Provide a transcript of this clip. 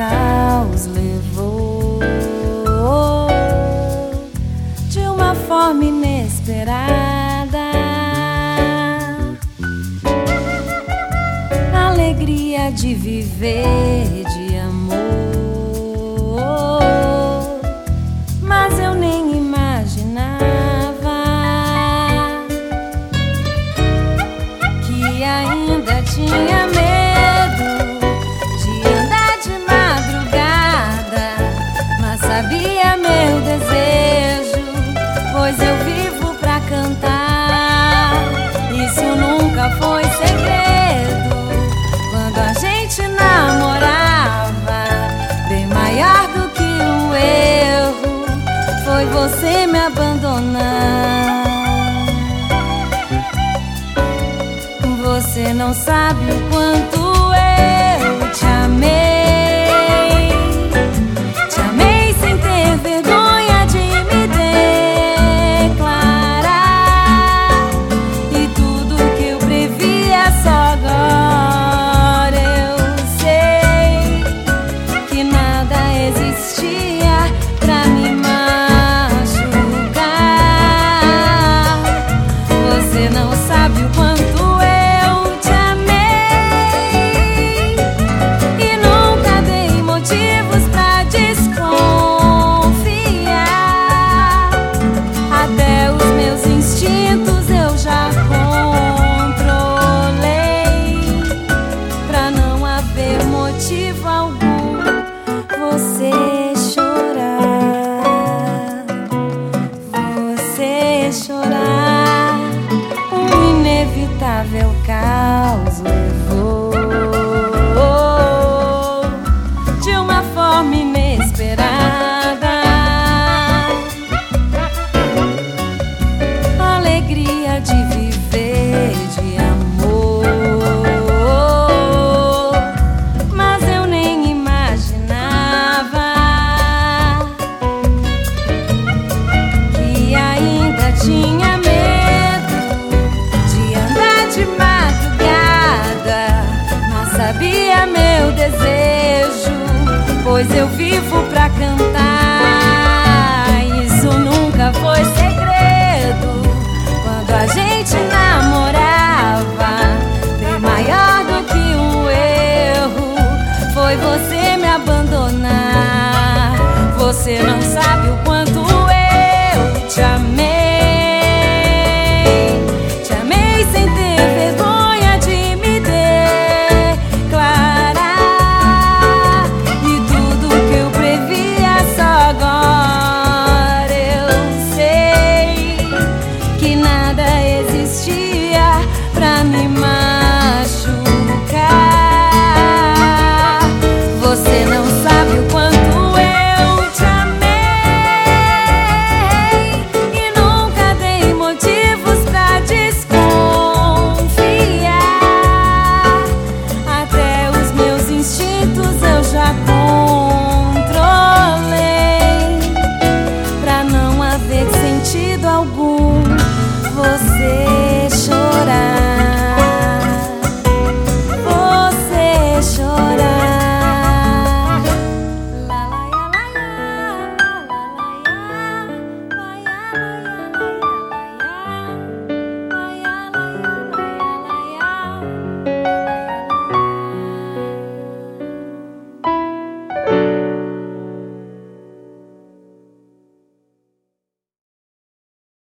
caos levou de uma forma inesperada. Alegria de viver de amor, mas eu nem imaginava que ainda tinha medo de andar de madrugada, mas sabia meu desejo, pois eu vivo pra cantar. Isso nunca foi segredo quando a gente namorava. Bem maior do que um erro foi você me abandonar. Você não sabe o quanto eu te amei. Te amei sem ter vergonha de me declarar. E tudo que eu previa só agora eu sei que nada existia pra me machucar. Você não sabe o quanto motivo algum você chorar, um inevitável caos levou de uma forma inesperada. Alegria de viver de amor, tinha medo de andar de madrugada, mas sabia meu desejo, pois eu vivo pra cantar. Isso nunca foi segredo quando a gente namorava. Bem maior do que um erro foi você me abandonar. Você não